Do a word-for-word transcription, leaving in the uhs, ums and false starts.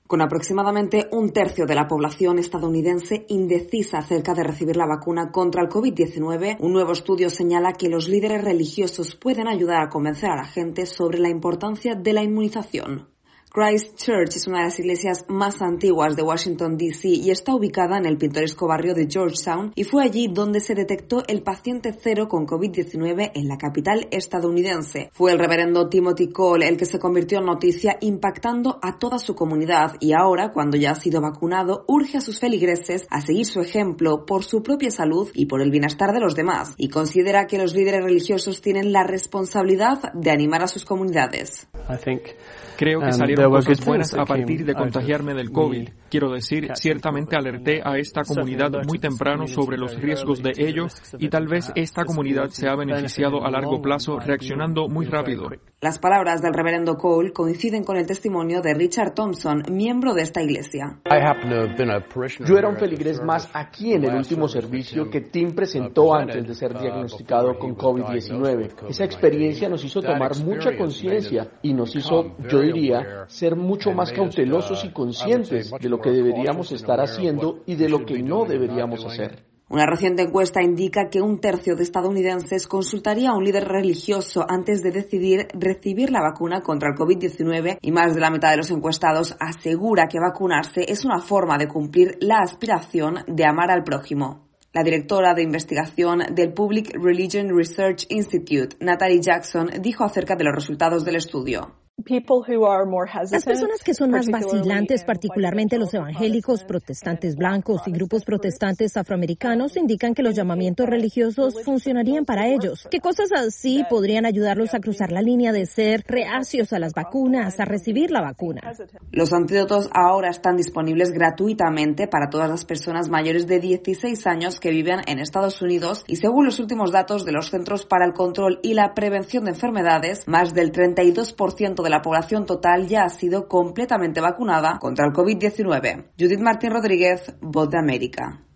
Con aproximadamente un tercio de la población estadounidense indecisa acerca de recibir la vacuna contra el covid diecinueve, un nuevo estudio señala que los líderes religiosos pueden ayudar a convencer a la gente sobre la importancia de la inmunización. Christ Church es una de las iglesias más antiguas de Washington, D C y está ubicada en el pintoresco barrio de Georgetown, y fue allí donde se detectó el paciente cero con covid diecinueve en la capital estadounidense. Fue el reverendo Timothy Cole el que se convirtió en noticia, impactando a toda su comunidad, y ahora, cuando ya ha sido vacunado, urge a sus feligreses a seguir su ejemplo por su propia salud y por el bienestar de los demás, y considera que los líderes religiosos tienen la responsabilidad de animar a sus comunidades. Creo que salieron cosas buenas a partir de contagiarme del COVID. Quiero decir, ciertamente alerté a esta comunidad muy temprano sobre los riesgos de ello, y tal vez esta comunidad se ha beneficiado a largo plazo reaccionando muy rápido. Las palabras del reverendo Cole coinciden con el testimonio de Richard Thompson, miembro de esta iglesia. Yo era un feligrés más aquí en el último servicio que Tim presentó antes de ser diagnosticado con covid diecinueve. Esa experiencia nos hizo tomar mucha conciencia y nos hizo, yo diría, ser mucho más cautelosos y conscientes de lo que deberíamos estar haciendo y de lo que no deberíamos hacer. Una reciente encuesta indica que un tercio de estadounidenses consultaría a un líder religioso antes de decidir recibir la vacuna contra el covid diecinueve, y más de la mitad de los encuestados asegura que vacunarse es una forma de cumplir la aspiración de amar al prójimo. La directora de investigación del Public Religion Research Institute, Natalie Jackson, dijo acerca de los resultados del estudio. Las personas que son más vacilantes, particularmente los evangélicos, protestantes blancos y grupos protestantes afroamericanos, indican que los llamamientos religiosos funcionarían para ellos, que cosas así podrían ayudarlos a cruzar la línea de ser reacios a las vacunas, a recibir la vacuna. Los antídotos ahora están disponibles gratuitamente para todas las personas mayores de dieciséis años que viven en Estados Unidos, y según los últimos datos de los Centros para el Control y la Prevención de Enfermedades, más del treinta y dos por ciento de la población total ya ha sido completamente vacunada contra el covid diecinueve. Judith Martín Rodríguez, Voz de América.